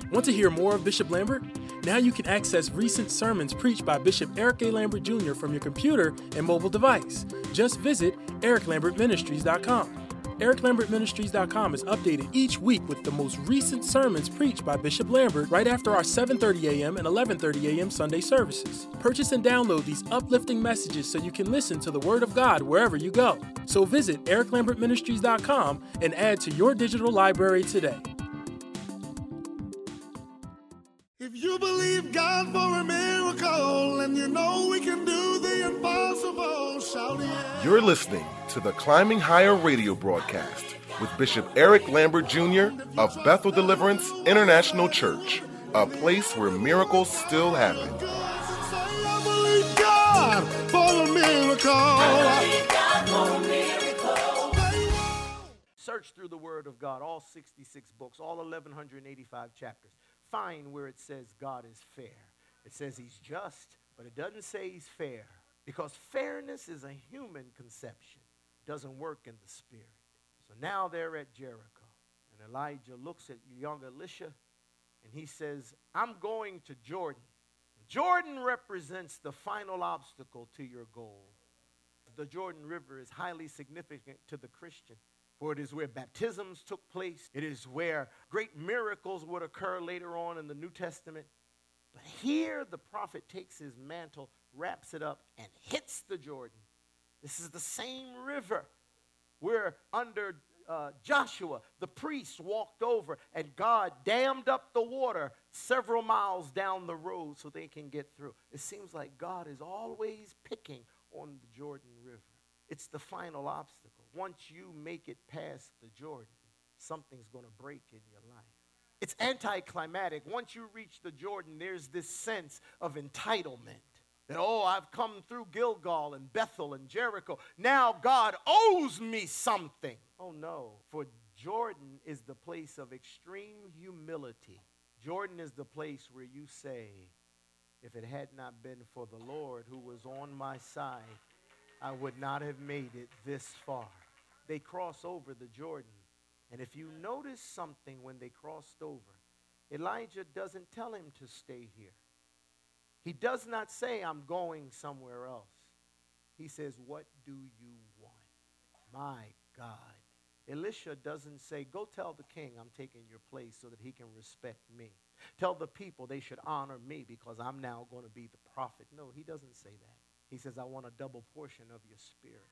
Want to hear more of Bishop Lambert? Now you can access recent sermons preached by Bishop Eric A. Lambert Jr. from your computer and mobile device. Just visit ericlambertministries.com. ericlambertministries.com is updated each week with the most recent sermons preached by Bishop Lambert right after our 7:30 a.m. and 11:30 a.m. Sunday services. Purchase and download these uplifting messages so you can listen to the Word of God wherever you go. So visit ericlambertministries.com and add to your digital library today. If you believe God for a miracle and you know we can do the impossible, shout yeah. You're listening to the Climbing Higher radio broadcast with Bishop Eric Lambert Jr. of Bethel Deliverance International Church, a place where miracles still happen. I believe God for a miracle. I believe God for a miracle. Search through the Word of God, all 66 books, all 1,185 chapters. Find where it says God is fair. It says he's just, but it doesn't say he's fair, because fairness is a human conception. It doesn't work in the spirit. So now they're at Jericho, and Elijah looks at young Elisha, and he says, I'm going to Jordan. Jordan represents the final obstacle to your goal. The Jordan River is highly significant to the Christian. For it is where baptisms took place. It is where great miracles would occur later on in the New Testament. But here the prophet takes his mantle, wraps it up, and hits the Jordan. This is the same river where under Joshua, the priest walked over and God dammed up the water several miles down the road so they can get through. It seems like God is always picking on the Jordan River. It's the final obstacle. Once you make it past the Jordan, something's going to break in your life. It's anticlimactic. Once you reach the Jordan, there's this sense of entitlement. That, I've come through Gilgal and Bethel and Jericho. Now God owes me something. Oh, no. For Jordan is the place of extreme humility. Jordan is the place where you say, if it had not been for the Lord who was on my side, I would not have made it this far. They cross over the Jordan. And if you notice something when they crossed over, Elijah doesn't tell him to stay here. He does not say, I'm going somewhere else. He says, what do you want? My God. Elisha doesn't say, go tell the king I'm taking your place so that he can respect me. Tell the people they should honor me because I'm now going to be the prophet. No, he doesn't say that. He says, I want a double portion of your spirit.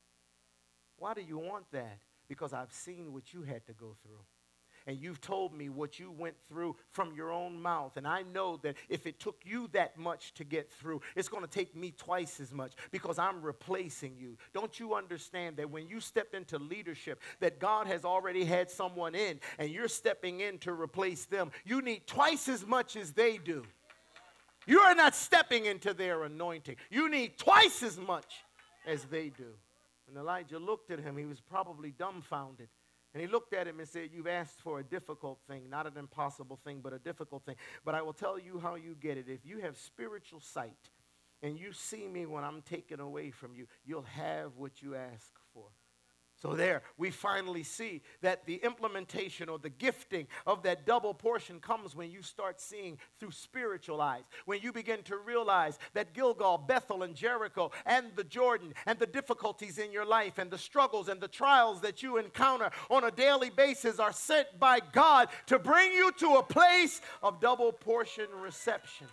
Why do you want that? Because I've seen what you had to go through. And you've told me what you went through from your own mouth. And I know that if it took you that much to get through, it's going to take me twice as much because I'm replacing you. Don't you understand that when you step into leadership, that God has already had someone in and you're stepping in to replace them? You need twice as much as they do. You are not stepping into their anointing. You need twice as much as they do. And Elijah looked at him. He was probably dumbfounded. And he looked at him and said, you've asked for a difficult thing, not an impossible thing, but a difficult thing. But I will tell you how you get it. If you have spiritual sight and you see me when I'm taken away from you, you'll have what you ask for. So there, we finally see that the implementation or the gifting of that double portion comes when you start seeing through spiritual eyes. When you begin to realize that Gilgal, Bethel, and Jericho, and the Jordan, and the difficulties in your life, and the struggles and the trials that you encounter on a daily basis are sent by God to bring you to a place of double portion reception.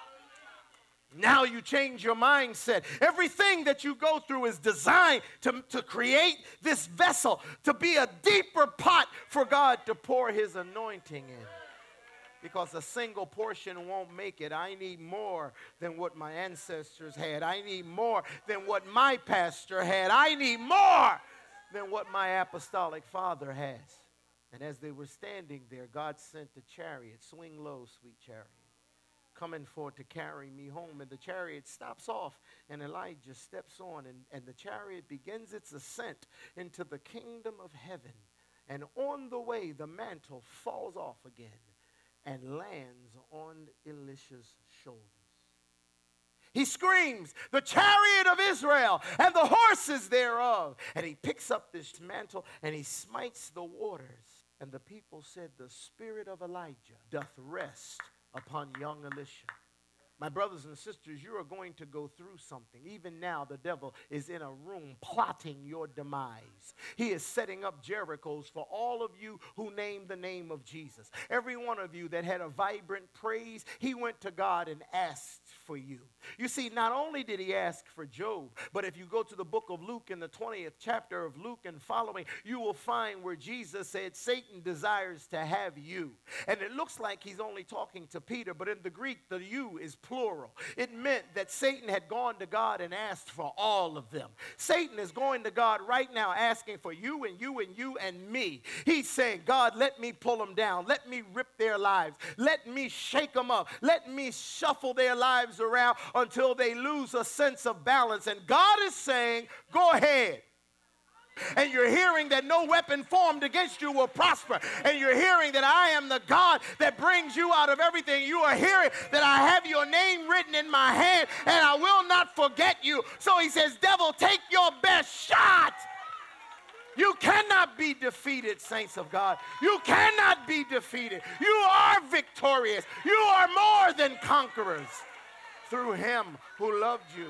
Now you change your mindset. Everything that you go through is designed to create this vessel, to be a deeper pot for God to pour his anointing in. Because a single portion won't make it. I need more than what my ancestors had. I need more than what my pastor had. I need more than what my apostolic father has. And as they were standing there, God sent a chariot. Swing low, sweet chariot. Coming forward to carry me home. And the chariot stops off, and Elijah steps on, and the chariot begins its ascent into the kingdom of heaven. And on the way, the mantle falls off again and lands on Elisha's shoulders. He screams, the chariot of Israel and the horses thereof. And he picks up this mantle and he smites the waters. And the people said, the spirit of Elijah doth rest upon young Elisha. My brothers and sisters, you are going to go through something. Even now, the devil is in a room plotting your demise. He is setting up Jerichos for all of you who name the name of Jesus. Every one of you that had a vibrant praise, he went to God and asked for you. You see, not only did he ask for Job, but if you go to the book of Luke in the 20th chapter of Luke and following, you will find where Jesus said, Satan desires to have you. And it looks like he's only talking to Peter, but in the Greek, the you is plural. It meant that Satan had gone to God and asked for all of them. Satan is going to God right now asking for you and you and you and me. He's saying, God, let me pull them down. Let me rip their lives. Let me shake them up. Let me shuffle their lives around until they lose a sense of balance. And God is saying, go ahead. And you're hearing that no weapon formed against you will prosper. And you're hearing that I am the God that brings you out of everything. You are hearing that I have your name written in my hand and I will not forget you. So he says, devil, take your best shot. You cannot be defeated, saints of God. You cannot be defeated. You are victorious. You are more than conquerors through him who loved you.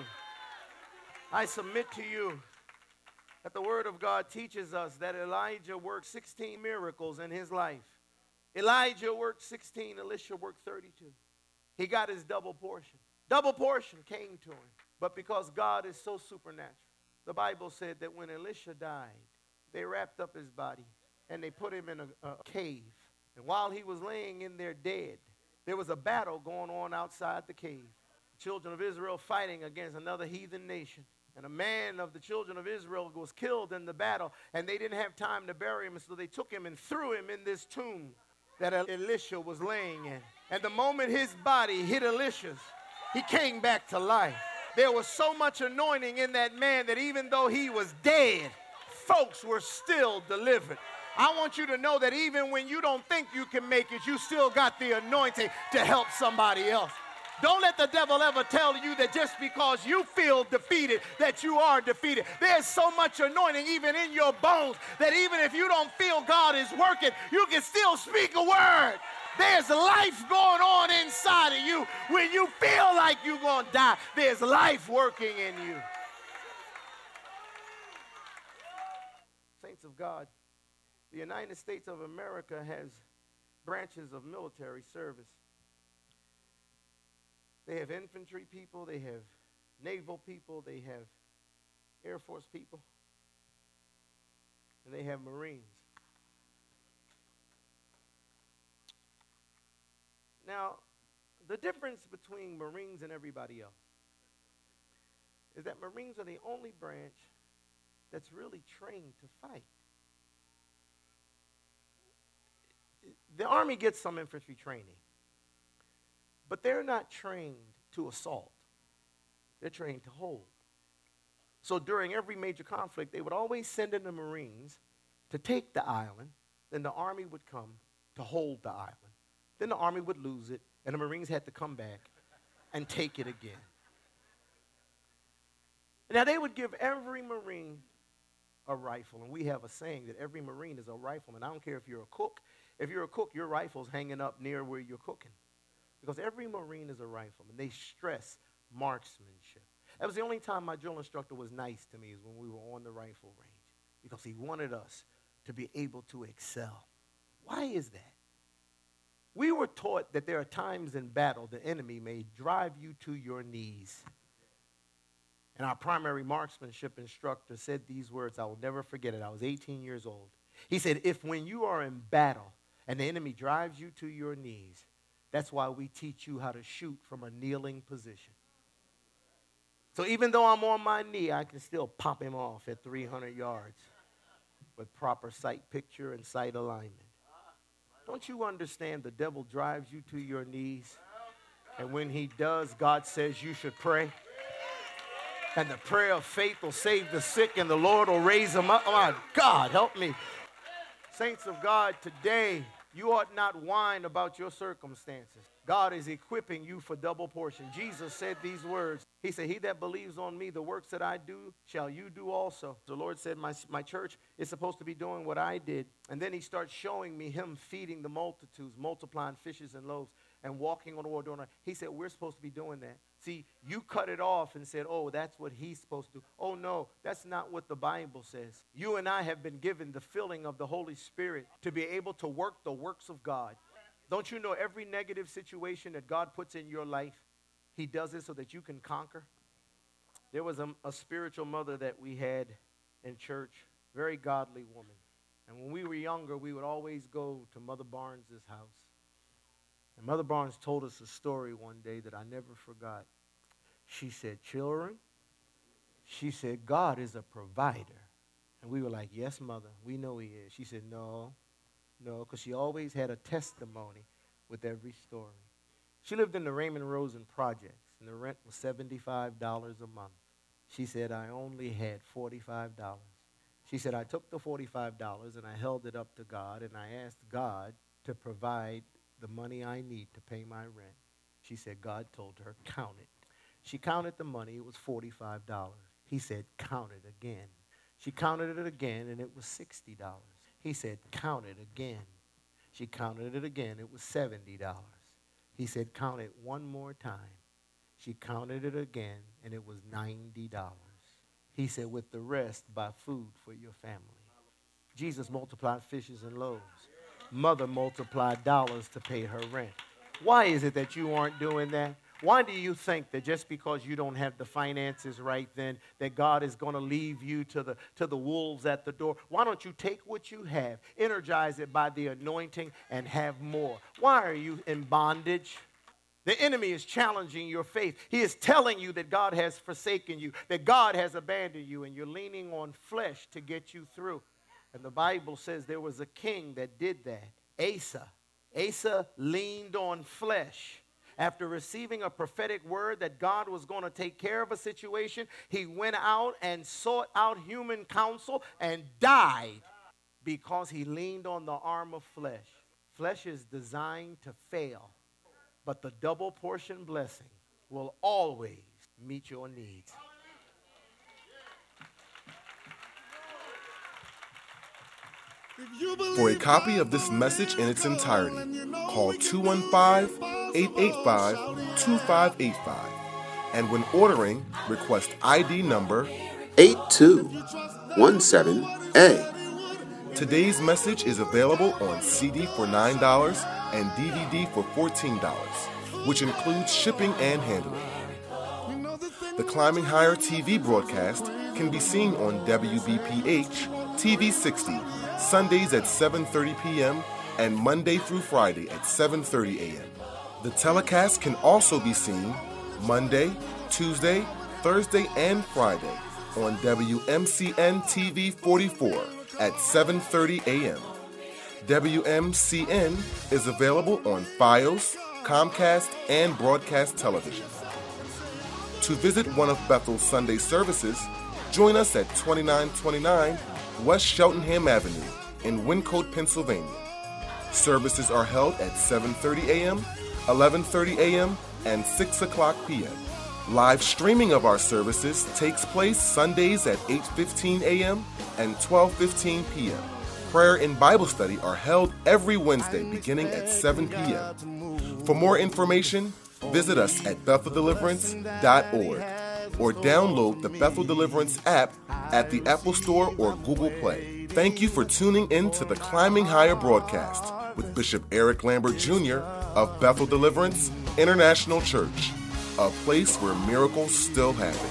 I submit to you that the Word of God teaches us that Elijah worked 16 miracles in his life. Elijah worked 16, Elisha worked 32. He got his double portion. Double portion came to him. But because God is so supernatural, the Bible said that when Elisha died, they wrapped up his body and they put him in a cave. And while he was laying in there dead, there was a battle going on outside the cave. The children of Israel fighting against another heathen nation. And a man of the children of Israel was killed in the battle, and they didn't have time to bury him, so they took him and threw him in this tomb that Elisha was laying in. And the moment his body hit Elisha's, he came back to life. There was so much anointing in that man that even though he was dead, folks were still delivered. I want you to know that even when you don't think you can make it, you still got the anointing to help somebody else. Don't let the devil ever tell you that just because you feel defeated, that you are defeated. There's so much anointing even in your bones that even if you don't feel God is working, you can still speak a word. There's life going on inside of you. When you feel like you're going to die, there's life working in you. Saints of God, the United States of America has branches of military service. They have infantry people, they have naval people, they have Air Force people, and they have Marines. Now, the difference between Marines and everybody else is that Marines are the only branch that's really trained to fight. The Army gets some infantry training. But they're not trained to assault. They're trained to hold. So during every major conflict, they would always send in the Marines to take the island. Then the Army would come to hold the island. Then the Army would lose it, and the Marines had to come back and take it again. Now, they would give every Marine a rifle, and we have a saying that every Marine is a rifleman. I don't care if you're a cook. If you're a cook, your rifle's hanging up near where you're cooking. Because every Marine is a rifleman. They stress marksmanship. That was the only time my drill instructor was nice to me, is when we were on the rifle range. Because he wanted us to be able to excel. Why is that? We were taught that there are times in battle the enemy may drive you to your knees. And our primary marksmanship instructor said these words. I will never forget it. I was 18 years old. He said, if when you are in battle and the enemy drives you to your knees, that's why we teach you how to shoot from a kneeling position. So even though I'm on my knee, I can still pop him off at 300 yards with proper sight picture and sight alignment. Don't you understand the devil drives you to your knees? And when he does, God says you should pray. And the prayer of faith will save the sick and the Lord will raise them up. Oh, my God, help me. Saints of God, today, you ought not whine about your circumstances. God is equipping you for double portion. Jesus said these words. He said, he that believes on me, the works that I do, shall you do also. The Lord said, my church is supposed to be doing what I did. And then he starts showing me him feeding the multitudes, multiplying fishes and loaves, and walking on the water. He said, we're supposed to be doing that. See, you cut it off and said, oh, that's what he's supposed to do. Oh, no, that's not what the Bible says. You and I have been given the filling of the Holy Spirit to be able to work the works of God. Don't you know every negative situation that God puts in your life, he does it so that you can conquer? There was a spiritual mother that we had in church, very godly woman. And when we were younger, we would always go to Mother Barnes' house. And Mother Barnes told us a story one day that I never forgot. She said, children, she said, God is a provider. And we were like, yes, Mother, we know he is. She said, no, because she always had a testimony with every story. She lived in the Raymond Rosen Projects, and the rent was $75 a month. She said, I only had $45. She said, I took the $45 and I held it up to God, and I asked God to provide the money I need to pay my rent. She said, God told her, count it. She counted the money. It was $45. He said, count it again. She counted it again, and it was $60. He said, count it again. She counted it again. It was $70. He said, count it one more time. She counted it again, and it was $90. He said, with the rest, buy food for your family. Jesus multiplied fishes and loaves. Mother multiplied dollars to pay her rent. Why is it that you aren't doing that? Why do you think that just because you don't have the finances right then, that God is going to leave you to the wolves at the door? Why don't you take what you have, energize it by the anointing, and have more? Why are you in bondage? The enemy is challenging your faith. He is telling you that God has forsaken you, that God has abandoned you, and you're leaning on flesh to get you through. And the Bible says there was a king that did that, Asa. Asa leaned on flesh. After receiving a prophetic word that God was going to take care of a situation, he went out and sought out human counsel and died because he leaned on the arm of flesh. Flesh is designed to fail, but the double portion blessing will always meet your needs. For a copy of this message in its entirety, call 215-885-2585. And when ordering, request ID number 8217A. Today's message is available on CD for $9 and DVD for $14, which includes shipping and handling. The Climbing Higher TV broadcast can be seen on WBPH TV 60, Sundays at 7:30 p.m. and Monday through Friday at 7:30 a.m. The telecast can also be seen Monday, Tuesday, Thursday, and Friday on WMCN TV 44 at 7:30 a.m. WMCN is available on Fios, Comcast, and Broadcast Television. To visit one of Bethel's Sunday services, join us at 2929 West Cheltenham Avenue in Wyncote, Pennsylvania. Services are held at 7:30 a.m., 11:30 a.m., and 6 o'clock p.m. Live streaming of our services takes place Sundays at 8:15 a.m. and 12:15 p.m. Prayer and Bible study are held every Wednesday beginning at 7 p.m. For more information, visit us at BethelDeliverance.org or download the Bethel Deliverance app at the Apple Store or Google Play. Thank you for tuning in to the Climbing Higher broadcast with Bishop Eric Lambert Jr. of Bethel Deliverance International Church, a place where miracles still happen.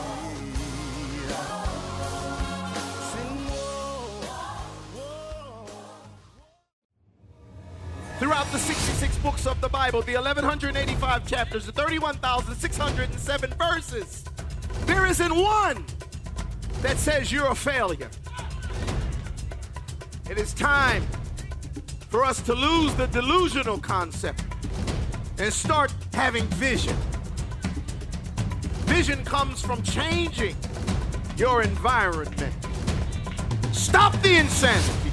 Throughout the 66 books of the Bible, the 1,185 chapters, the 31,607 verses, there isn't one that says you're a failure. It is time for us to lose the delusional concept and start having vision. Vision comes from changing your environment. Stop the insanity.